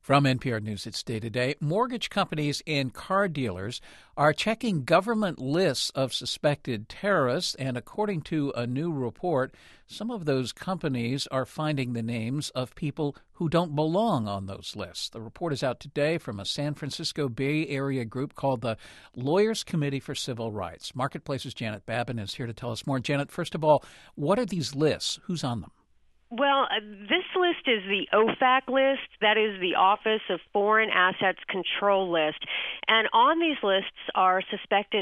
From NPR News, it's Day to Day. Mortgage companies and car dealers are checking government lists of suspected terrorists, and according to a new report, some of those companies are finding the names of people who don't belong on those lists. The report is out today from a San Francisco Bay Area group called the Lawyers Committee for Civil Rights. Marketplace's Janet Babin is here to tell us more. Janet, first of all, what are these lists? Who's on them? Well, this list is the OFAC list. That is the Office of Foreign Assets Control list. And on these lists are suspected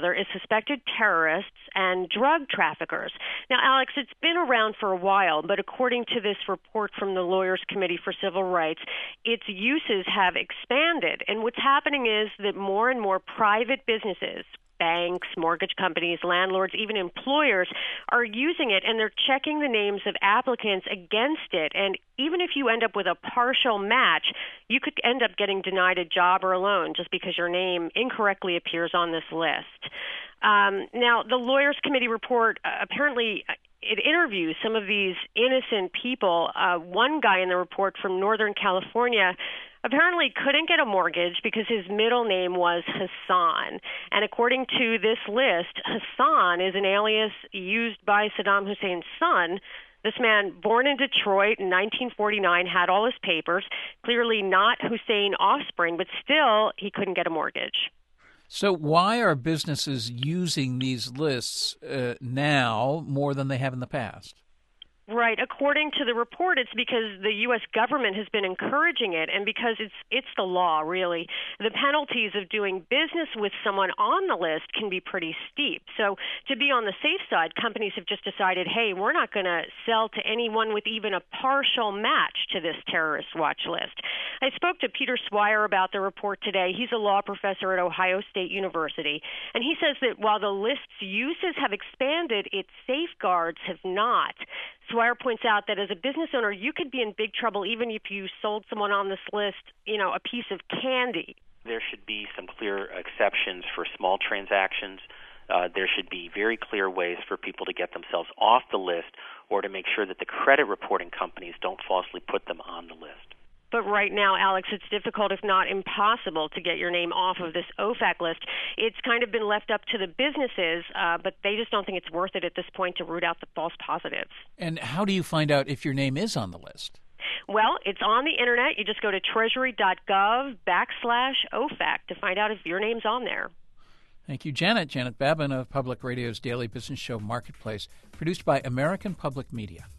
terrorists and drug traffickers. Now, Alex, it's been around for a while, but according to this report from the Lawyers Committee for Civil Rights, its uses have expanded. And what's happening is that more and more private businesses, banks, mortgage companies, landlords, even employers are using it, and they're checking the names of applicants against it. And even if you end up with a partial match, you could end up getting denied a job or a loan just because your name incorrectly appears on this list. Now, the Lawyers Committee report apparently it interviews some of these innocent people. One guy in the report from Northern California apparently couldn't get a mortgage because his middle name was Hassan. And according to this list, Hassan is an alias used by Saddam Hussein's son. This man, born in Detroit in 1949, had all his papers, clearly not Hussein offspring, but still he couldn't get a mortgage. So why are businesses using these lists now more than they have in the past? Right. According to the report, it's because the U.S. government has been encouraging it, and because it's the law, really. The penalties of doing business with someone on the list can be pretty steep. So to be on the safe side, companies have just decided, hey, we're not going to sell to anyone with even a partial match to this terrorist watch list. I spoke to Peter Swire about the report today. He's a law professor at Ohio State University, and he says that while the list's uses have expanded, its safeguards have not. Swire points out that as a business owner, you could be in big trouble even if you sold someone on this list, a piece of candy. There should be some clear exceptions for small transactions. There should be very clear ways for people to get themselves off the list or to make sure that the credit reporting companies don't falsely put them on the list. But right now, Alex, it's difficult, if not impossible, to get your name off of this OFAC list. It's kind of been left up to the businesses, but they just don't think it's worth it at this point to root out the false positives. And how do you find out if your name is on the list? Well, it's on the Internet. You just go to treasury.gov/OFAC to find out if your name's on there. Thank you, Janet. Janet Babin of Public Radio's daily business show Marketplace, produced by American Public Media.